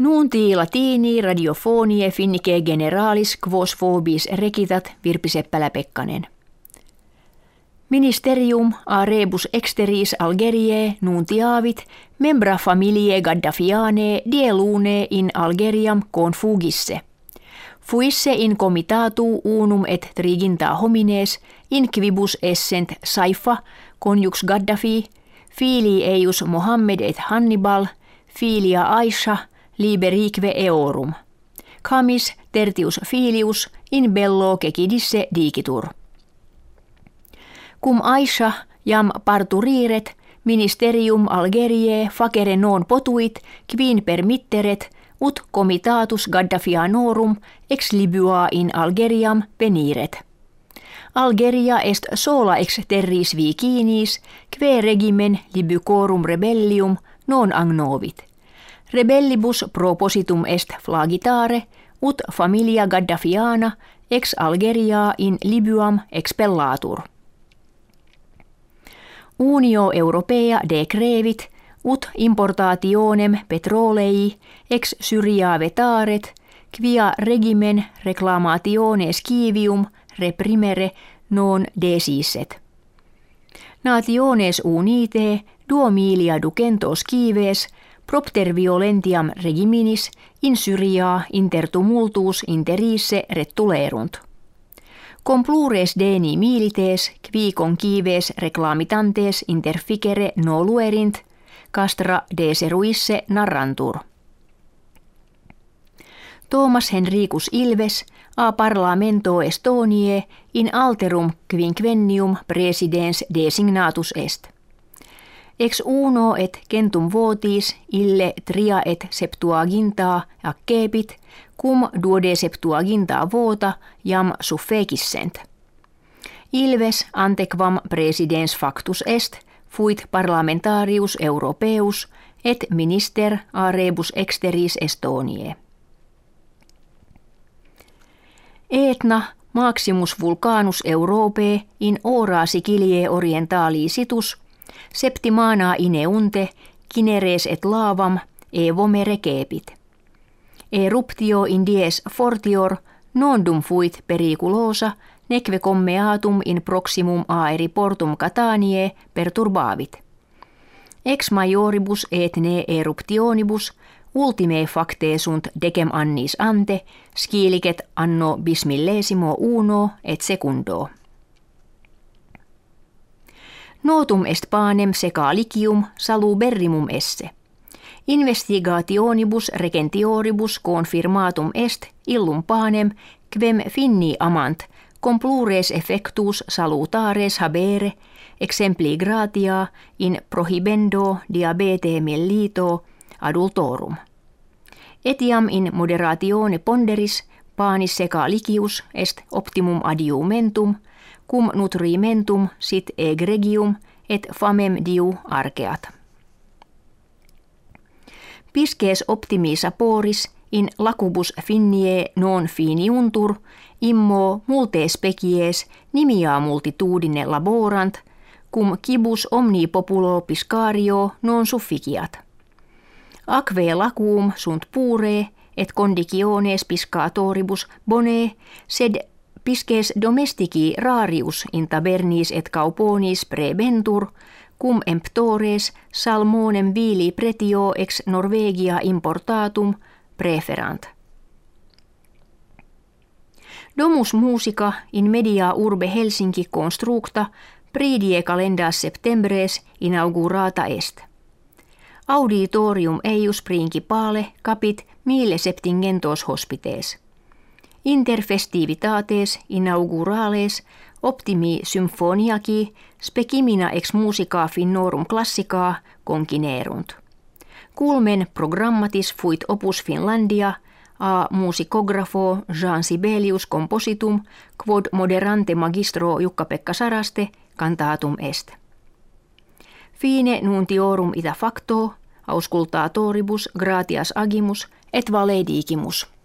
Nunti latini radiofonie finnike generalis quos vobis recitat Virpi Seppälä-Pekkanen. Ministerium a rebus exteris Algeriae nuntiavit membra familiae Gaddafianae die lune in Algeriam confugisse. Fuisse in comitatu unum et triginta homines in quibus essent Saifa conjux Gaddafi, filii eius Mohammed et Hannibal, filia Aisha, liberique eorum. Camis tertius filius in bello cecidisse dicitur. Cum Aisha jam parturiret, ministerium Algeriae facere non potuit, quin permitteret, ut comitatus Gaddafianorum ex Libyaa in Algeriam veniret. Algeria est sola ex terris vicinis, que regimen Libycorum rebellium non agnovit. Rebellibus propositum est flagitare, ut familia Gaddafiana ex Algeria in Libyam expellatur. Unio Europea decrevit, ut importationem petrolei ex Syria vetaret, quia regimen reclamationes civium reprimere non desisset. Nationes unite duo milia ducentos cives propter violentiam regiminis in Syria inter tumultus interisse rettulerunt. Complures deni milites qui concives reclamitantes interficere noluerint, castra deseruisse narrantur. Thomas Henricus Ilves a parlamento Estoniae in alterum quinquennium presidens designatus est. Ex uno et centum votis ille tria et septuaginta accepit, cum duode septuaginta vota jam suffecissent. Ilves antequam presidens factus est, fuit parlamentarius europeus et minister a rebus exteris Estoniae. Etna maximus vulcanus Europae in ora Siciliae orientali situs, septimana ineunte, cineres et lavam, evome recepit. Eruptio in dies fortior non dum fuit periculosa, neque commeatum in proximum aeri portum Cataniae perturbavit. Ex majoribus et ne eruptionibus ultime facte sunt decem annis ante, scilicet anno bismillesimo uno et secundo. Notum est panem seca licium saluberrimum esse. Investigationibus regentioribus confirmatum est illum panem quem finni amant complures effectus salutares habere exempli gratia in prohibendo diabete mellito adultorum. Etiam in moderatione ponderis panis seca licius est optimum adiumentum, cum nutrimentum sit egregium et famem diu arceat. Pisces optimi saporis in lacubus finnie non finiuntur, immo multe species nimia multitudine laborant, cum cibus omni populo piscario non sufficiat. Aquae lacuum sunt pure et conditiones piscatoribus bone, sed pisces domestici rarius in tabernis et cauponis praebentur, cum emptores salmonem vili pretio ex Norvegia importatum preferant. Domus musica in media urbe Helsinki constructa pridie calendas septembres inaugurata est. Auditorium eius principale capit 1700 hospites. Inter festivitates inaugurales optimi symphoniaci specimina ex musica finnorum classica concinerunt. Culmen programmatis fuit opus Finlandia a musicographo Jean Sibelius compositum quod moderante magistro Jukka-Pekka Saraste cantatum est. Fine nuntiorum ita facto auscultatoribus gratias agimus et valedicimus.